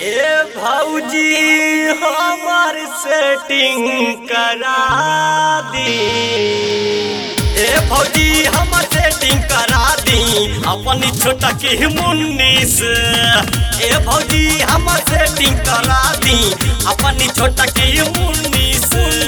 ए भौजी हमार सेटिंग करा दी। ए भौजी हमार सेटिंग करा दी अपनी छोटा की मुन्नीस। ए भौजी हमार सेटिंग करा दी अपनी छोटा की मुन्नीस।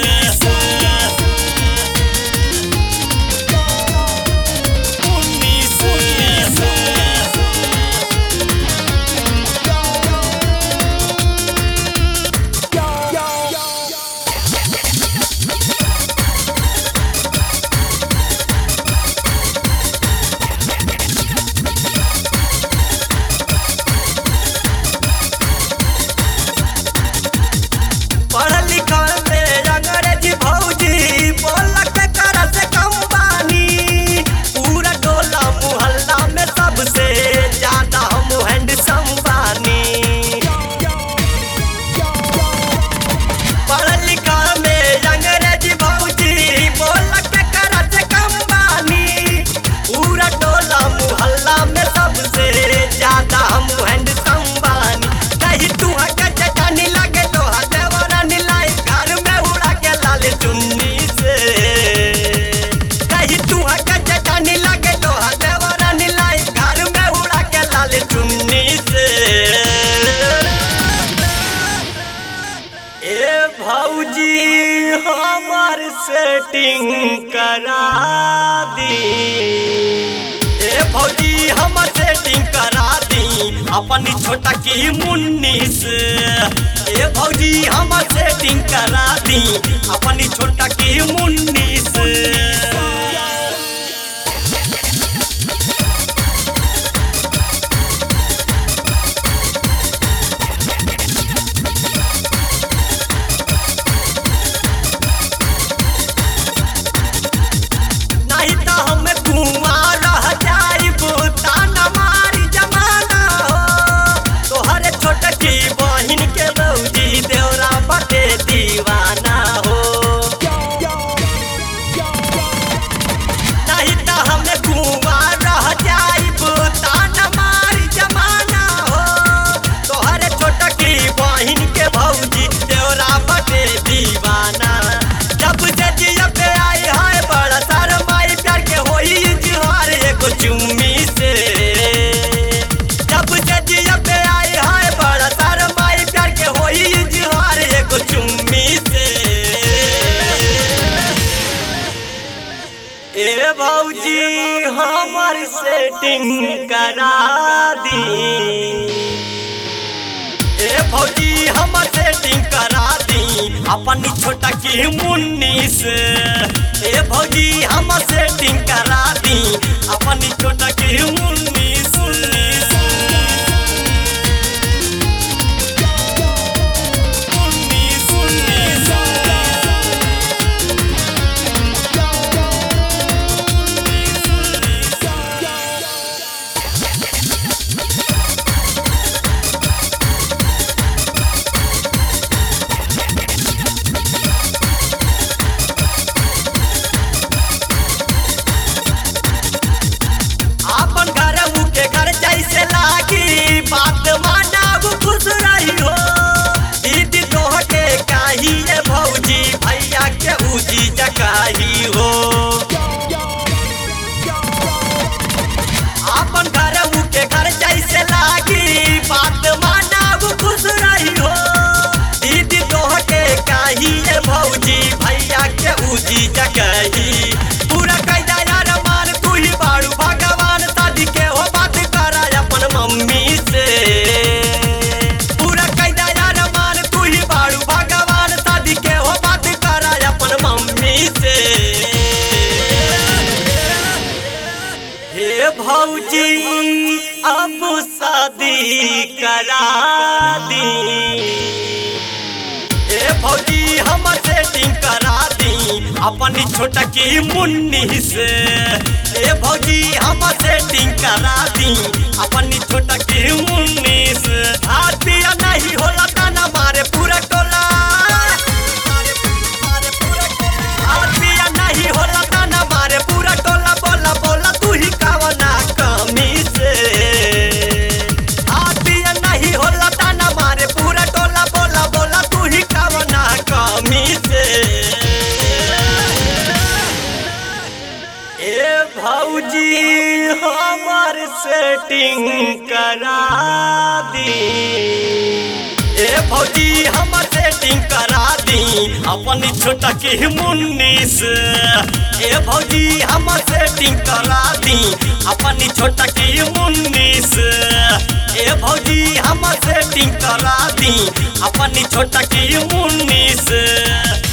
भौजी हमार सेटिंग करा दी। ए भौजी हमार सेटिंग करा दी अपनी छोटा की मुन्नीस। ए भौजी हमार सेटिंग करा दी अपनी छोटा की मुन्नीस। ए भौजी हमार सेटिंग करा दी। ए भौजी हमार सेटिंग करा दी अपनी छोटा की मुन्नीस। ए भौजी हमार सेटिंग करा दी अपनी छोटा की मुन्नीस। बात माना खुश रही हो दीदी तोहके काही ए भौजी भैया के उजी जकाही हो। अपन घर के घर जैसे लागी बात माना खुश रही हो दीदी तोहके काही ए भौजी भैया के उजी जकाही। पूरा कैदा यार मान तू ही बाड़ू भगवान शादी के हो बात करा अपन मम्मी से। पूरा कैदा यार मान तू ही बाड़ू भगवान शादी के हो बात करा अपन मम्मी से। हे भौजी अब शादी करा दी। ए भौजी हमार सेटिंग करा दी अपनी छोटा की मुन्नीस। ए भौजी हमार सेटिंग करा दी अपनी छोटा की मुन्नीस। हाथ पिया नहीं होला ताना मारे पूरा टोला। हाथ पिया नहीं होला ताना मारे पूरा टोला। बोला बोला तू ही कावना कमी से। हाथ पिया नहीं होला ताना मारे भौजी हम सेटिंग करा दी अपनी छोटा की मुन्नी से। ए भौजी हम सेटिंग करा दी अपनी छोटा की मुन्नी से। ए भौजी हम सेटिंग करा दी अपनी छोटा की मुन्नी से।